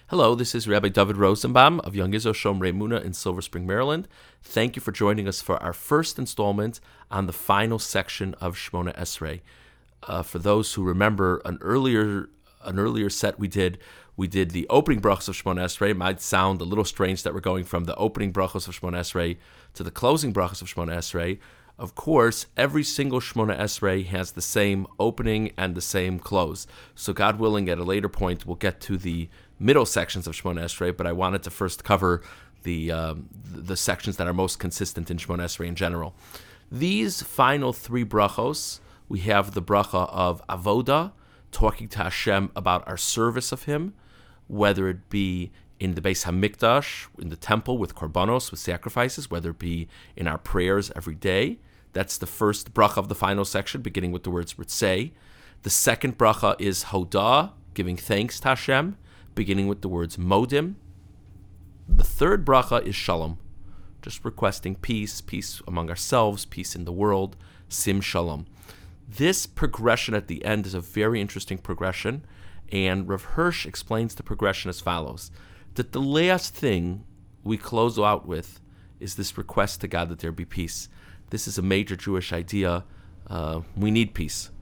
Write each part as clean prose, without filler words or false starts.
Hello, this is Rabbi David Rosenbaum of Young Israel Shomrei Emunah in Silver Spring, Maryland. Thank you for joining us for our first installment on the final section of Shmona Esrei. For those who remember an earlier set we did the opening brachos of Shmona Esrei. It might sound a little strange that we're going from the opening brachos of Shmona Esrei to the closing brachos of Shmona Esrei. Of course, every single Shmona Esrei has the same opening and the same close. So God willing, at a later point, we'll get to the middle sections of Shmona Esrei, but I wanted to first cover the sections that are most consistent in Shmona Esrei in general. These final three brachos, we have the bracha of avoda, talking to Hashem about our service of Him, whether it be in the Beis Hamikdash, in the temple with korbanos, with sacrifices, whether it be in our prayers every day. That's the first bracha of the final section, beginning with the words ritzei. The second bracha is hodah, giving thanks to Hashem, beginning with the words modim. The third bracha is shalom, just requesting peace among ourselves, peace in the world, sim shalom. This progression at the end is a very interesting progression, and Rav Hirsch explains the progression as follows: that the last thing we close out with is this request to God that there be peace. This is a major Jewish idea. We need peace.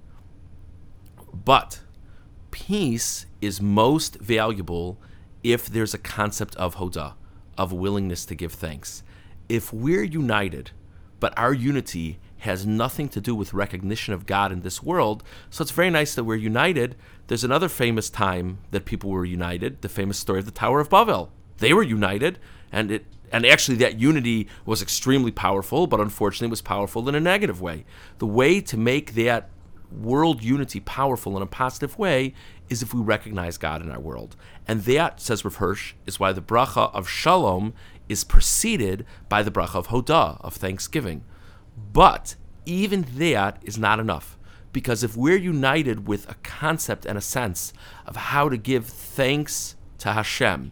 But peace is most valuable if there's a concept of hodah, of willingness to give thanks. If we're united, but our unity has nothing to do with recognition of God in this world, so it's very nice that we're united. There's another famous time that people were united, the famous story of the Tower of Babel. They were united, and actually that unity was extremely powerful, but unfortunately it was powerful in a negative way. The way to make that world unity powerful in a positive way is if we recognize God in our world. And that, says Rav Hirsch, is why the bracha of shalom is preceded by the bracha of hodah, of thanksgiving. But even that is not enough, because if we're united with a concept and a sense of how to give thanks to Hashem,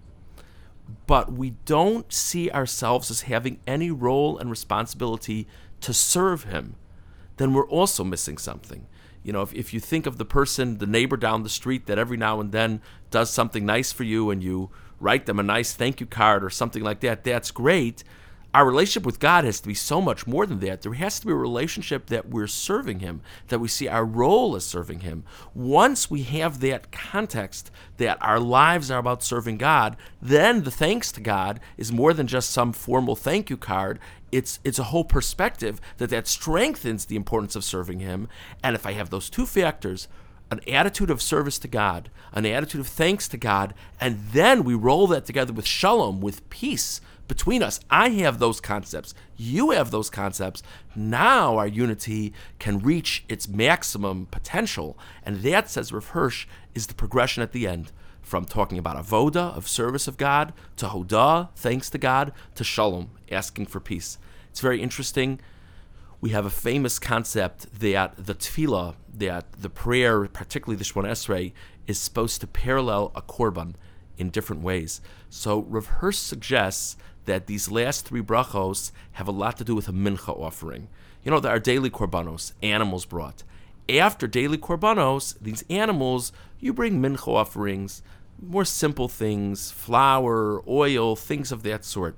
but we don't see ourselves as having any role and responsibility to serve Him, then we're also missing something. You know, if you think of the person, the neighbor down the street that every now and then does something nice for you and you write them a nice thank you card or something like that, that's great. Our relationship with God has to be so much more than that. There has to be a relationship that we're serving Him, that we see our role as serving Him. Once we have that context that our lives are about serving God, then the thanks to God is more than just some formal thank you card. It's a whole perspective that strengthens the importance of serving Him. And if I have those two factors, an attitude of service to God, an attitude of thanks to God, and then we roll that together with shalom, with peace between us. I have those concepts. You have those concepts. Now our unity can reach its maximum potential. And that, says Rav Hirsch, is the progression at the end. From talking about avoda, of service of God, to hodah, thanks to God, to shalom, asking for peace. It's very interesting. We have a famous concept that the tefillah, that the prayer, particularly the Shmona Esrei, is supposed to parallel a korban in different ways. So Rav Hirsch suggests that these last three brachos have a lot to do with a mincha offering. You know, there are daily korbanos, animals brought. After daily korbanos, these animals, you bring mincha offerings, more simple things, flour, oil, things of that sort.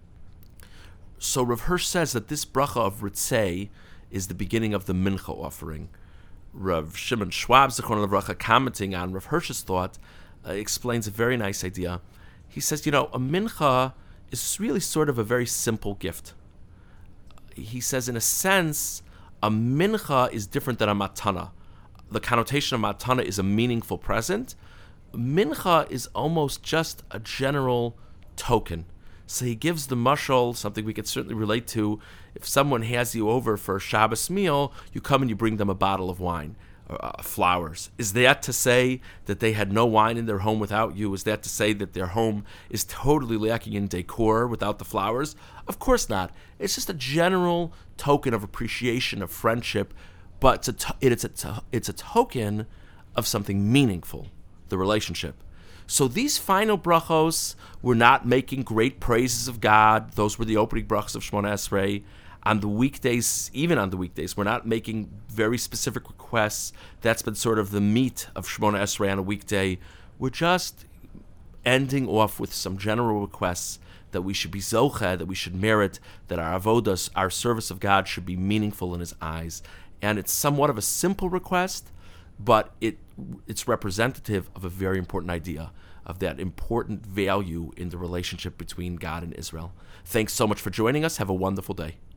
So Rav Hirsch says that this bracha of ritzei is the beginning of the mincha offering. Rav Shimon Schwab, Zichron Livracha, commenting on Rav Hirsch's thought, explains a very nice idea. He says, you know, a mincha is really sort of a very simple gift. He says, in a sense, a mincha is different than a matana. The connotation of matana is a meaningful present. Mincha is almost just a general token. So he gives the mashal, something we could certainly relate to. If someone has you over for a Shabbos meal, you come and you bring them a bottle of wine. Flowers. Is that to say that they had no wine in their home without you? Is that to say that their home is totally lacking in decor without the flowers? Of course not. It's just a general token of appreciation, of friendship, but it's a token of something meaningful, the relationship. So these final brachos, we're not making great praises of God. Those were the opening brachos of Shmona Esrei. On the weekdays, even on the weekdays, we're not making very specific requests. That's been sort of the meat of Shmona Esrei on a weekday. We're just ending off with some general requests that we should be zocheh, that we should merit, that our avodas, our service of God, should be meaningful in His eyes. And it's somewhat of a simple request, but it's representative of a very important idea, of that important value in the relationship between God and Israel. Thanks so much for joining us. Have a wonderful day.